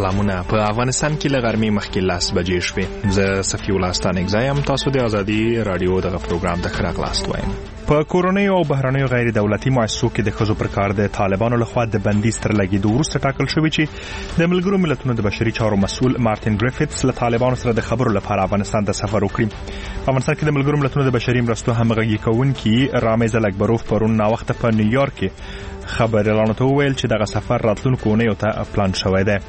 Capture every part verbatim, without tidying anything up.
سلامونه. په افغانستان کې له غرمې مخکې لاس بجې شوې. زه صفي الله ستانک زایم. تاسو د ازادي رادیو دغه پروګرام ته ښه راغلاست وایم. په کورونیو او بهرنیو غیر دولتي مؤسسو کې د ښځو پر کار د طالبانو لخوا د بندیز تر لګېدو وروسته ټاکل شوی چې د ملګرو ملتونو د بشري چارو مسؤل مارټین ګریفټس له طالبانو سره د خبرو لپاره افغانستان ته سفر وکړي. په افغانستان کې د ملګرو ملتونو د بشري مرستو همغږي کوونکي رامز الکبروف پرون ناوخته په نیویارک کې خبريالانو ته وویل چې دغه سفر راتلونکو اونیو ته پلان شوی دی.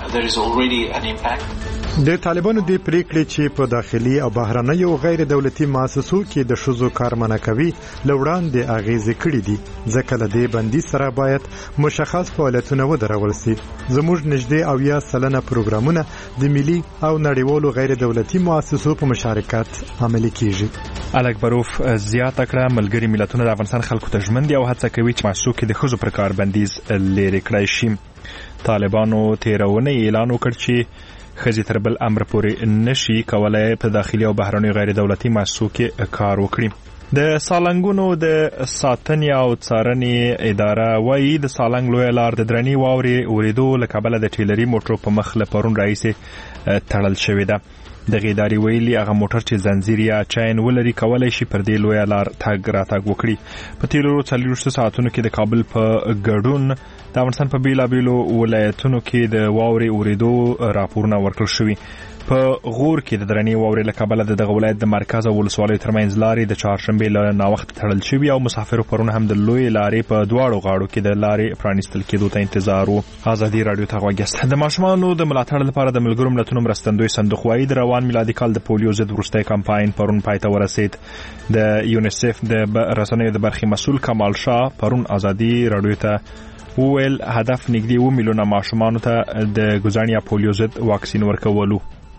د طالبانو د پریکړې چې په داخلي او بهرنیو غیر دولتي مؤسسو کې د شذو کارمنه کوي لوړان د اغیزې کړې دي، ځکه له دې بندیز سره باید مشخص فعالیتونه ودرول شي. زموږ نږدې او یا سلنه پروګرامونه د ملي او نړیوالو غیر دولتي مؤسسو په مشارکت عملي کیږي. الکبروف زیاته کړه ملګري ملتونه د افغانستان خلکو ته ژمن دي او هڅه کوي چې مؤسسو کې د ښځو پر کار بندیز لرې کړی شي. طالبانو تیرونه اعلان وکړ چې ښځې تر بل امر پورې نشي کولای په داخلي او بهرنیو غیر دولتي مؤسسو کې کار وکړي. د سالنګونو د ساتنې او څارنې اداره وايي د سالنګ لویه لار د درنې واورې اورېدو له کبله د ټیلري موټرو په مخ له پرون راهیسې تړل شوې ده. دغه ادارې ویلي هغه موټر چې زنځیر یا چاین ولري کولای شي پر دې لویه لار تګ راتګ وکړي. په تیرو څلوېښتو ساعتونو کې د کابل په ګډون د افغانستان په بیلابیلو ولایتونو کې د واورې اورېدو راپورونه ورکړل شوي. په غور کې د درنې واورې له کبله د دغه ولایت د مرکز او ولسوالیو ترمنځ لارې د چهارشنبې له ناوخته تړل شوي او مسافرو پرون هم د لویې لارې په دواړو غاړو کې د لارې پرانیستل کېدو ته انتظار و. ازادي رادیو ته غوږ یاست. د ماشومانو د ملاتړ لپاره د ملګرو ملتونو مرستندوی صندوق وايي د روان میلادي کال د پولیو ضد وروستی کمپاین پرون پای ته ورسید. د یونیسف د رسنیو د برخې مسؤل کمال شاه پرون ازادي رادیو ته وویل هدف نږدې اووه میلیونه ماشومانو ته د ګوزڼ یا پولیو ضد واکسین ورکولو.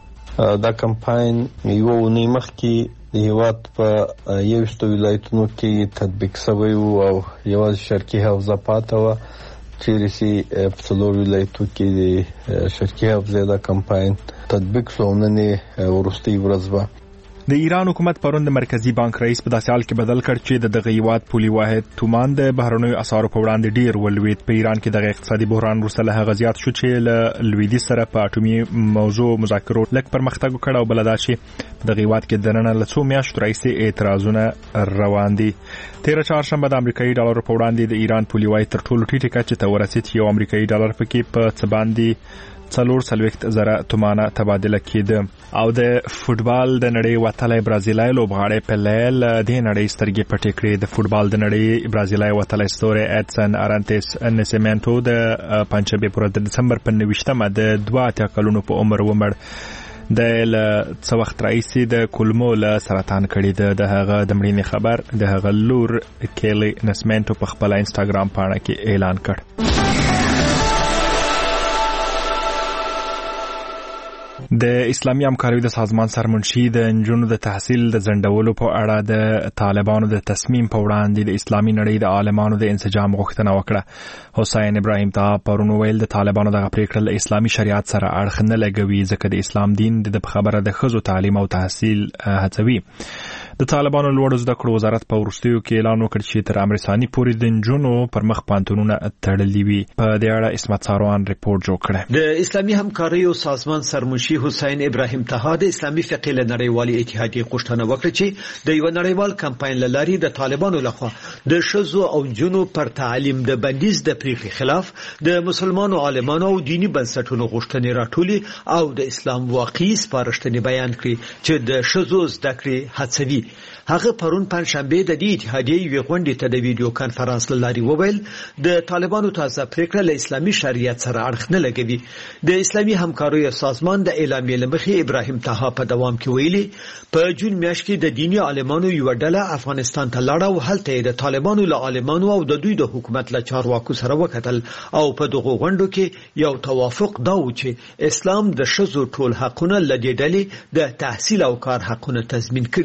دا کمپاین یو اونۍ مخکې د هیواد په یوویشتو ولایتونو کې تطبیق شوی او یوازې شرقي حوزه پاته وه، چیرې چې په څلورو ولایتو کې د شرقي حوزې دا کمپاین تطبیق شو. نن یې وروستۍ ورځ وه. د ایران حکومت پرون د مرکزی بانک رئیس په داسې حال کې بدل کړ چې د دغه هیواد پولي واحد تومان د بهرنیو اسعارو په وړاندې ډیر ولوید. په ایران کې دغه اقتصادي بحران وروسته له هغه زیات شو چې له لویدیځ سره په اټومي موضوع مذاکرو لږ پرمختګ وکړ او بل دا چې په دغه هیواد کې د نن له څو میاشتو راهیسې اعتراضونه روان دي. تیره چهارشنبه د امریکایي ډالر په وړاندې د ایران پولي واحد تر ټولو ټیټه کچې ته ورسید چې یو امریکایي ډالر پکې په څه باندې څلور څلوېښت زره تومانه تبادله کېده. او د فوټبال د نړۍ وتلی برازیلي لوبغاړی پله له دې نړۍ سترګې پټې کړې. د فوټبال د نړۍ برازیلي وتلی ستوری اډسن ارانتس نسیمنټو د پنجشنبې پر د دسمبر په نویشتمه د دوه اتیا کلونو په عمر ومړ. د له څه وخت راهیسې د کولمو له سرطان کړي ده. د هغه د مړینې خبر د هغه لور کیلی نسیمنټو په خپله انسټاګرام پاڼه کې اعلان کړ. د اسلامي همکاریو د سازمان سرمنشي د نجونو د تحصیل د ځنډولو په اړه د طالبانو د تصمیم په وړاندې د اسلامي نړۍ د عالمانو د انسجام غوښتنه وکړه. حسین ابراهیم طه پرون ویل د طالبانو دغه پریکړه له اسلامي شریعت سره اړخ نه لګوي، ځکه د اسلام دین د خبره د ښځو تعلیم او تحصیل هڅوي. د طالبانو لوړو زده کړو وزارت په وروستیو کې اعلان وکړ چې تر امر ثاني پورې د نجونو پر مخ پانتونونه تړلي وي. په دې اړه اسمت ساروان ریپورت جوړ کړ. د اسلامي همکاریو سازمان سرمنشي حسین ابراهیم طه د اسلامي فقه له نړیوالي اتحادیې غوښتنه وکړه چې د یو نړیوال کمپاین له لارې د طالبانو لخوا د ښځو او نجونو پر تعلیم د بندیز د پریکړې خلاف د مسلمانانو عالمانو او دینی بنسټونو غوښتنې راټولي او د اسلام واقعي سپارښتنې بیان کړي چې د ښځو زده کړې هڅوي. هغه پرون پنځشنبه د دې اتحادیې یو غونډې ته د ویډیو کانفرنس لاري وویل د طالبانو تازه پریکړه له اسلامي شریعت سره اړخ نه لګوي. د اسلامي همکاریو سازمان د اعلامیې لمخې ابراهیم طه په دوام کې ویلي په جون میاشت کې د دینی عالمانو یو ډله افغانستان ته لاړه او هلته د طالبانو له عالمانو او د دوی د حکومت له چارواکو سره وکتل او په دغه غونډو کې یو توافق دا و چې اسلام د ښځو ټول حقونه لدې ډلې د تحصیل او کار حقونه تضمین کړي دي.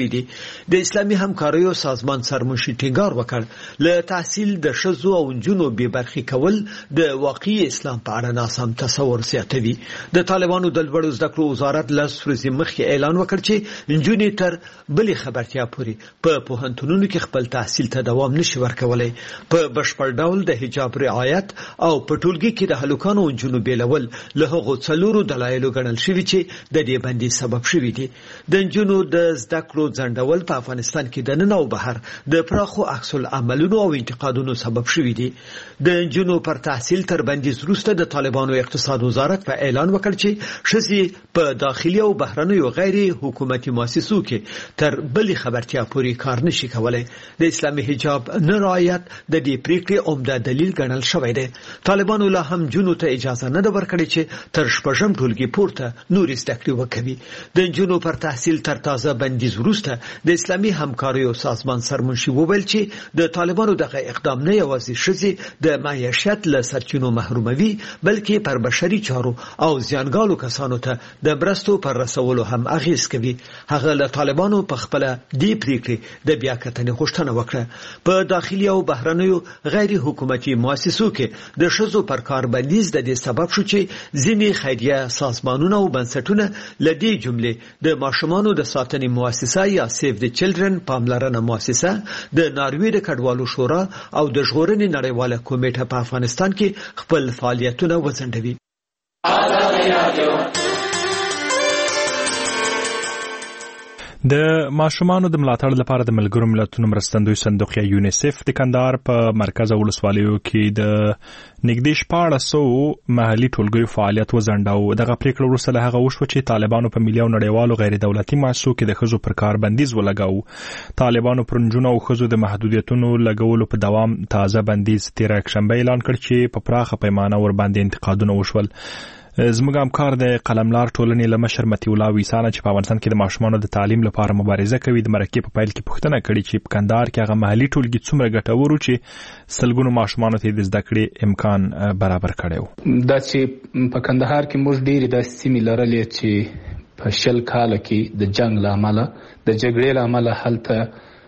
د اسلامي همکاریو سازمان سرمنشي ټینګار وکړ له تحصیل د ښځو او نجونو بې برخې کول د واقعي اسلام په اړه ناسم تصور زیاتوي. د طالبانو د لوړو زده کړو وزارت لاس ورځې مخکې اعلان وکړ چې نجونې تر بلې خبرتیا پورې په پوهنتونونو کې خپل تحصیل ته دوام نشي ورکولی. په بشپړ ډول د حجاب رعایت او په ټولګي کې د هلکانو او نجونو بیلول له هغو څلورو دلایلو ګڼل شوي چې د دې بندي سبب شوي دي. د نجونو د زده کړو ځنډول په افغانستان کې د نن او بهر د پراخو عکس العملونو او انتقادونو سبب شوي دي. د نجونو پر تحصیل تر بندیز وروسته د طالبانو اقتصاد وزارت په اعلان وکړ چې ښځې په داخلي او بهرنیو غیر حکومتي مؤسسو کې تر بلې خبرتیا پورې کار نشي کولی. د اسلامي حجاب نه رعایت د دې پریکړې عمده دلیل ګڼل شوی دی. طالبانو لا هم نجونو ته اجازه نه ده ورکړې چې تر شپږم ټولګي پورته نورې زده کړې وکوي. د نجونو پر تحصیل تر تازه بندیز وروسته د اسلامي همکاریو سازمان سرمنشي وویل چې د طالبانو دغه اقدام نه یوازې ښځې د معیشت له سرچینو محروموي بلکې پر بشري چارو او زیانګالو کسانو ته د مرستو پر رسولو هم اغیز کوي. هغه له طالبانو په خپل دې پریکړې د بیا کتنې غوښتنه وکړه. په داخلي او بهرنیو غیر حکومتي مؤسسو کې د ښځو پر کار بندیز د دې سبب شو چې ځینې خیریه سازمانونه او بنسټونه له دې جملې د ماشومانو د ساتنې مؤسسه یا سیف د چلډرن پاملرنه مؤسسه د ناروې د کډوالو شورا او د ژغورنې نړیواله کمیټه په افغانستان کې خپل فعالیتونه وځنډوي. د ماشومانو د ملاتړ لپاره د ملګرو ملتونو مرستندوی صندوق یا یونیسف د کندهار په مرکز ولسوالیو کې د نږدې شپاړس سوه محلي ټولګیو فعالیت وځنډاوه. دغه پریکړه وروسته له هغه وشوه چې طالبانو په ملي او نړیوالو غیر دولتي مؤسسو کې د ښځو پر کار بندیز ولګاوه. طالبانو پر نجونو او ښځو د محدودیتونو لګولو په دوام تازه بندیز تېره یکشنبه اعلان کړ چې په پراخه پیمانه ورباندې انتقادونه وشول. زموږ همکار د قلملار ټولنې له مشر مطیع الله ویسانه چې په افغانستان کې د ماشومانو د تعلیم لپاره مبارزه کوي د مرکې په پیل کې پوښتنه کړې چې په کندهار کې هغه محلي ټولګي څومره ګټور و چې سلګونو ماشومانو ته د زده کړې امکان برابر کړی و. دا چې په کندهار کې موږ ډېرې داسې سیمې لرلې چې په شل کاله کې د جنګ له امله د جګړې له امله هلته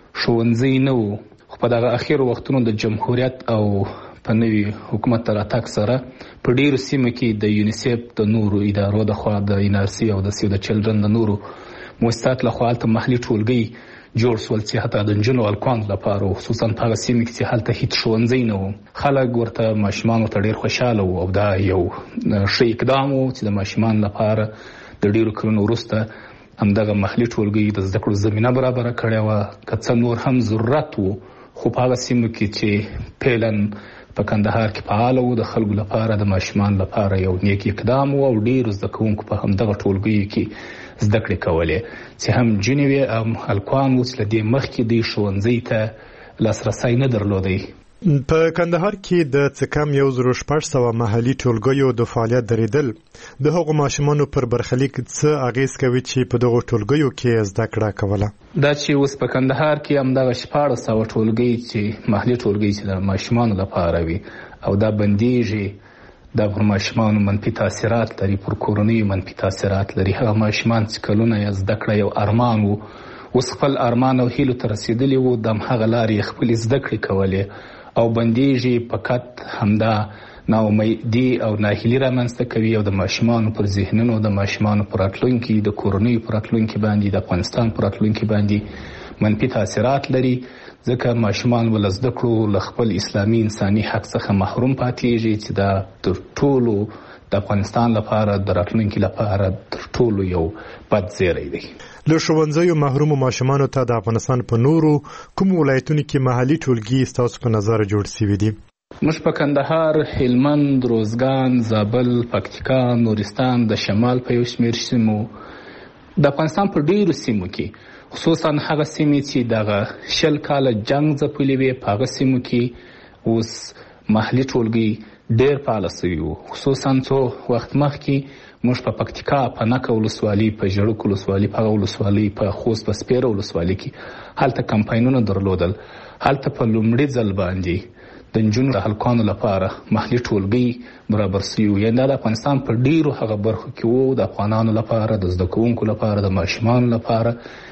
ښوونځي نه وو، خو په دغه اخرو وختونو د جمهوریت او په نوي حکومت تر راتګ سره په ډیرو سیمو کې د یونیسف د نورو ادارو د خوا د ان ار سی او د سیو د چلډرن د نورو مؤسسات له خوا هلته محلي ټولګي جوړ شول چې حتی د نجونو هلکانو لپاره خصوصا په هغه سیمې کې چې هلته هیڅ ښوونځی نه و. خلک ورته ماشومانو ته ډېر خوشحاله وو او دا یو ښه اقدام و چې د ماشومانو لپاره د ډېرو کلونو وروسته همدغه محلي ټولګي د زده کړو زمینه برابره کړې وه. که څه نور هم ضرورت و خو په هغه سیمو کې چې فعلا په کندهار کې فعال وو د خلکو لپاره د ماشومان لپاره یو نیک اقدام و او ډېرو زده کوونکو په همدغه ټولګیو کې زده کړې کولې چې هم نجونې وې او هلکان وو چې له دې مخکې دوی ښوونځي ته لاسرسی نه درلودی. په کندهار کې د څه کم یو زرو شپږ سوه محلي ټولګیو د فعالیت درېدل د هغو ماشومانو پر برخلیک څه اغیز کوي چې په دغو ټولګیو کې زده کړه کوله؟ دا چې اوس په کندهار کې همدغه شپاړس سوه ټولګي چې محلي ټولګي چې د ماشومانو لپاره وي او دا بندیږي، دا پر ماشومانو منفي تاثیرات لري، پر کورنیو منفي تاثیرات لري. هغه ماشومان چې کلونه یې زده کړه یو ارمان و، اوس خپل ارمان او هیلو ته رسېدلي وو، د همهغه لارې خپلې زده کړې کولې او بندیږي. فقط همدا ناامیدي او ناهیلي رامنځته کوي او د ماشومانو پر ذهنونو، د ماشومانو پر راتلونکي، د کورنیو پر راتلونکي باندې، د افغانستان پر راتلونکي باندې منفي تاثیرات لري. ځکه ماشومان ول زده کړو له خپل اسلامي انساني حق څخه محروم پاتېږي چې دا تر ټولو د افغانستان لپاره د راتلونکي لپاره تر ټولو یو بد زیری دی. له ښوونځیو محرومو ماشومانو ته د افغانستان په نورو کوم ولایتونو کې محلي ټولګي ستاسو په نظر جوړ شوي دي؟ موږ په کندهار، هلمند، روزګان، زابل، پکتیکا، نورستان، د شمال په یو شمېر سیمو، د افغانستان په ډېرو سیمو کې خصوصا هغه سیمې چې دغه شل کاله جنګ ځپلي وې په هغه سیمو کې اوس محلي ټولګي ډېر فعاله سوي وو. خصوصا څو وخت مخکې موږ په پکتیکا، په نکه ولسوالي، په ژړک ولسوالي، په هغه ولسوالي، په خوست په سپیره ولسوالي کې هلته کمپاینونه درلودل. هلته په لومړي ځل باندې د نجونو د هلکانو لپاره محلي ټولګي برابر سوي وو. یعنې دا د افغانستان په ډېرو هغه برخو کې وو، د افغانانو لپاره، د زده کوونکو لپاره، د ماشومانو لپاره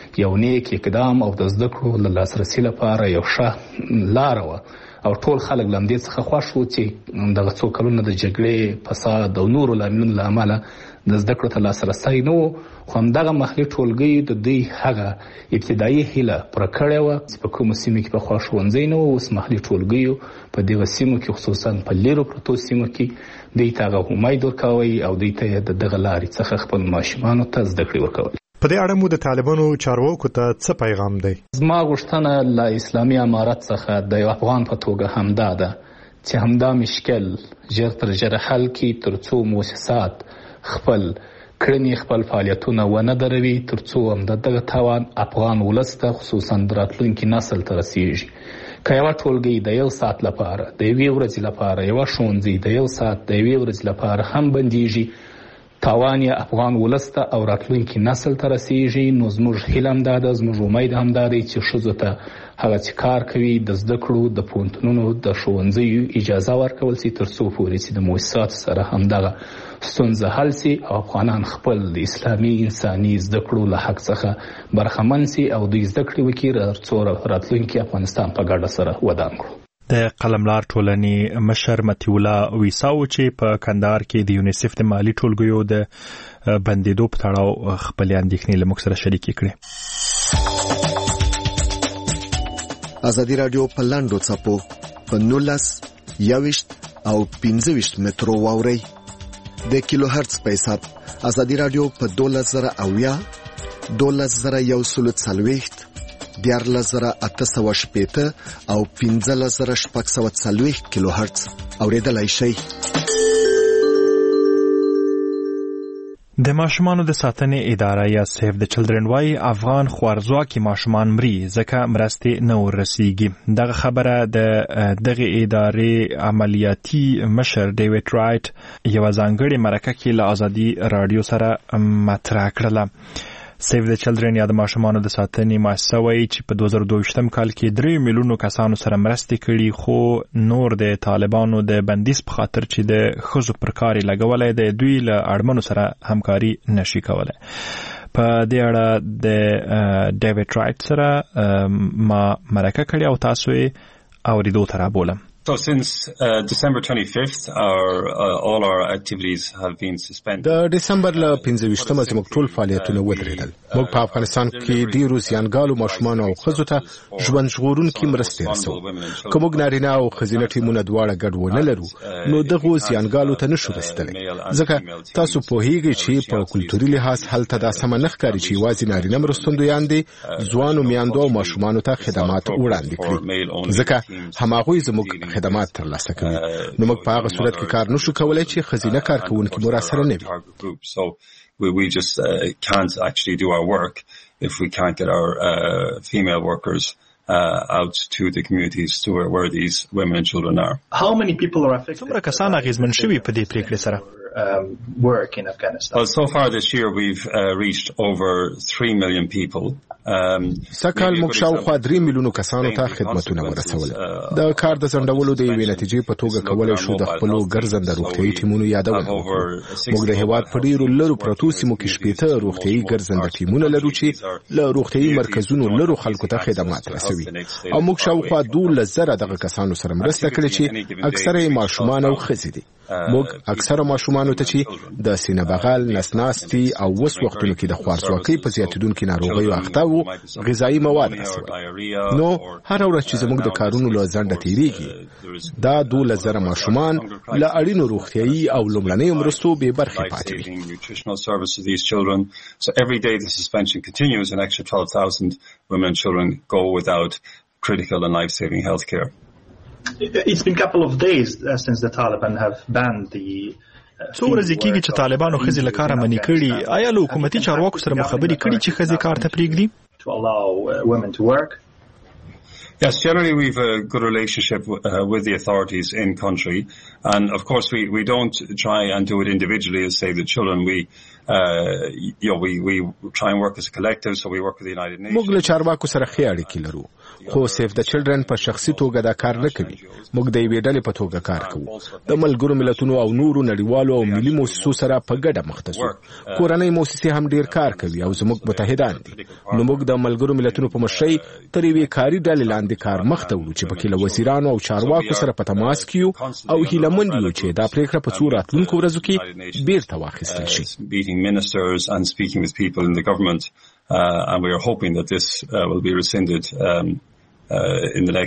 یو نیک اقدام او د زده کړو له لاسرسي لپاره یو ښه لاره وه او ټول خلک له همدې څخه خوښ وو چې دغه څو کلونه د جګړې فساد او نورو لاملونو له امله د زده کړو ته لاسرسی نه و خو همدغه محلي ټولګیو د دوی هغه ابتدایي هیله پوره کړې وه چې په کومو سیمو کې پخوا ښوونځی نه و اوس محلي ټولګیو په دغه سیمو کې خصوصا په لیرو پرتو سیمو کې دوی ته هغه امید ورکوئ او دوی ته یې د دغه لارې څخه خپل ماشومانو ته زده کړې ورکول. په دې اړه مو د طالبانو چارواکو ته څه پیغام دی؟ زما غوښتنه له اسلامي امارت څخه د یو افغان په توګه همدا ده چې همدا مشکل ژر تر ژره حل کړي تر څو مؤسسات خپل کړنې خپل فعالیتونه ونه دروي تر څو هم د دغه تاوان افغان ولس ته خصوصا د راتلونکي نسل ته رسیږي. که یوه ټولګۍ د یو ساعت لپاره د یوې ورځې لپاره یوه ښوونځی د یو ساعت د یوې ورځې لپاره هم بندیږي تاوان یې افغان ولس ته او راتلونکي نسل ته رسیږي نو زموږ هیله همدا ده زموږ امید همدا دی چې ښځو ته هغه چې کار کوي د زده کړو د پوهنتونونو د ښوونځیو اجازه ورکول سي تر څو پورې چې د مؤسساتو سره همدغه ستونزه حل سي او افغانان خپل د اسلامي انساني زده کړو له حق څخه برخمن سي او دوی زده کړې وکړي تر څو راتلونکي افغانستان په ګډه سره ودان کړو. د قلملار ټولنې مشر متي الله ویساو چې په کندهار کې د یونیسف د مالی ټولګیو د بندېدو په تړاو خپل اندېښنې له موږ سره شریکې کړې. ازادي رادیو په لاندو څپو په نولس یویشت او پنځه ویشت مترو واوري د کیلو هرتز په حساب. ازادي رادیو په دولس زره اویا دولس زره یو سل څلوېښت دیارلس زره اته سوه شپېته او پنځلس زره شپږ سوه څلوېښت کیلو هرتز اورېدلای شئ. د ماشومانو د ساتنې اداره یا سیف د چلډرن وايي افغان خوارځواکي ماشومان مري ځکه مرستې نه ورسیږي. دغه خبره د دغه ادارې عملیاتي مشر ډیوډ رایټ یو ځانګړي مرکه کې له ازادي رادیو سره مطرح کړله. سیف د چلډرن یا د ماشومانو د ساتنې مؤسسه وایي چې په دوه زره دوه ویشتم کال کې درې میلیونو کسانو سره مرستې کړي خو نور د طالبانو د بندیز په خاطر چې د ښځو پر کار یې لګولی دی دوی له اړمنو سره همکاري نشي کولی. په دې اړه د ډیوډ رایټ سره ما مرکه کړې او تاسو یې اورېدو ته رابولم. So since uh, December twenty-fifth, our uh, all our activities have been suspended. د دسمبر ل پنځه ویشتمه زموږ ټول فعالیتونه ودرېدل. موږ په افغانستان کې ډیرو زیانګالو ماشومان او ښځو ته ژوند ژغورونکي مرستې رسوو. که موږ نارینه او ښځینه ټیمونه دواړه ګډ ونه لرو نو دغو زیانګالو ته نشو رسېدلی ځکه تاسو پوهیږئ چې په کلتوري لحاظ هلته دا سمه نه ښکاري چې یوازې نارینه مرستندویان دي ځوانو میندو او ماشومانو ته خدمات وړاندې کړي ځکه هماغوی زموږ خدمات ترلاسه کوي نو موږ په هغه صورت کې کار نشو کولای چې ښځینه کارکوونکي مو راسره نه وي. We, we just uh, can't actually do our work if we can't get our uh, female workers uh, out to the communities to where, where these women and children are. How many people are affected? څومره کسان اغیزمن شوي په دې پریکړې سره؟ Um, work in Afghanistan. Well, so far this year we've uh, reached over three million people. Um, سکهال موږ شاوخوا درې میلیونو کسانو ته خدمتونه ورسول. د کار د ځنډولو د یوې نتیجې په توګه کولای شو د خپلو ګرځنده روغتیایي ټیمونو یادونه وکړو. موږ د هېواد په ډېرو لرو پرتو سیمو کې شپېته روغتیایي ګرځنده ټیمونه لرو چې له روغتیایي مرکزونو لرو خلکو ته خدمات رسوي او موږ شاوخوا دولس زره دغه کسانو سره مرسته کړې چې اکثره یې ماشومان او ښځې دي. موږ اکثره ماشومانو ته چې د سینه بغل نسناستي او وس وختونو کې د خوارځواکۍ په زیاتېدونکو ناروغیو اخته وو غذایی مواد رسول. نو هر ورځ چې زموږ د کارونو له ځنډه تیریږي دا دولس زره ماشومان له اړینو روغتیایي او لومړنیو مرستو بې برخې پاتې وي. So every day the suspension continues, an extra twelve thousand women and children go without critical and life-saving health care. It's been a couple of days uh, since the Taliban have banned the څو ورځې کېږي چې طالبانو ښځې له کاره منې کړي. آیا له حکومتي چارواکو سره مو خبرې کړي چې ښځې کار ته پرېږدي؟ To allow uh, women to work. Yes, generally we've a good relationship w- uh, with the authorities in country, and of course we, we don't try and do it individually as say the children. We uh, you know we we try and work as a collective, so we work with the United Nations. موږ له چارواکو سره ښې اړیکې لرو خو سیف د چلډرن په شخصي توګه دا کار نه کوي. موږ د یوې ډلې په توګه کار کوو. د ملګرو ملتونو او نورو نړیوالو او ملي مؤسسو سره په ګډه مخ ته ځو. کورنۍ مؤسسې هم ډیر کار کوي او زموږ متحدان دي. نو موږ د ملګرو ملتونو په مشرۍ تر یوې کاري ډلې لاندې کار مخ ته وړو چې پکې له وزیرانو او چارواکو سره په تماس کې یو او هیلهمند یو چې دا پریکړه په څو راتلونکو ورځو کې بیرته واخیستل شي. Uh, and we are hoping that this uh, will be rescinded um, uh, in the next